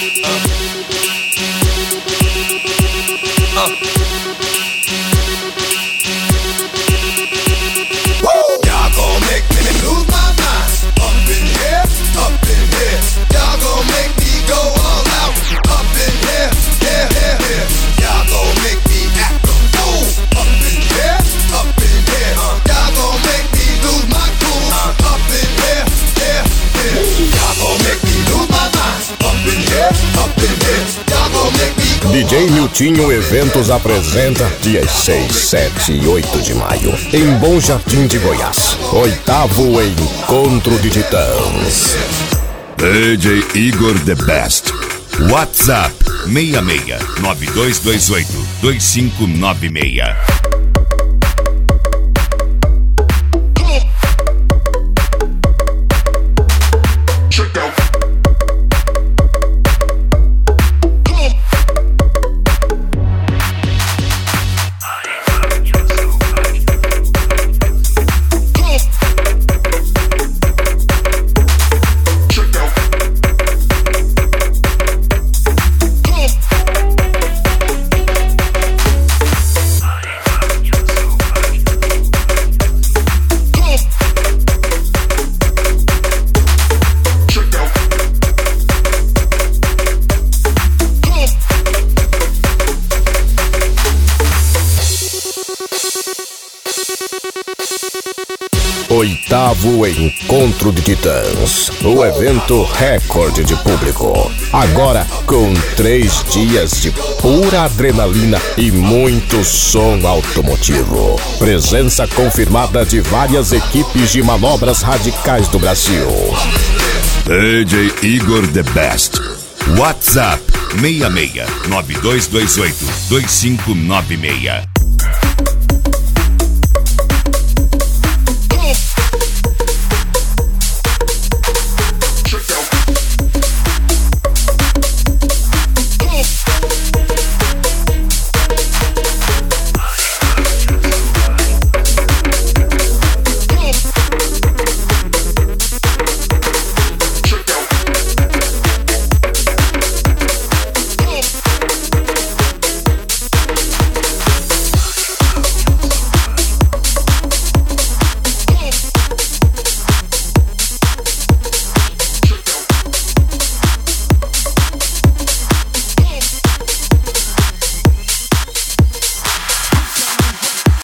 DJ Miltinho Eventos apresenta dias 6, 7 e 8 de maio em Bom Jardim de Goiás, 8º Encontro de Titãs. DJ Igor The Best. WhatsApp 66 9228 2596. Oitavo Encontro de Titãs, o evento recorde de público. Agora com 3 dias de pura adrenalina e muito som automotivo. Presença confirmada de várias equipes de manobras radicais do Brasil. DJ Igor The Best. WhatsApp 66 9228 2596.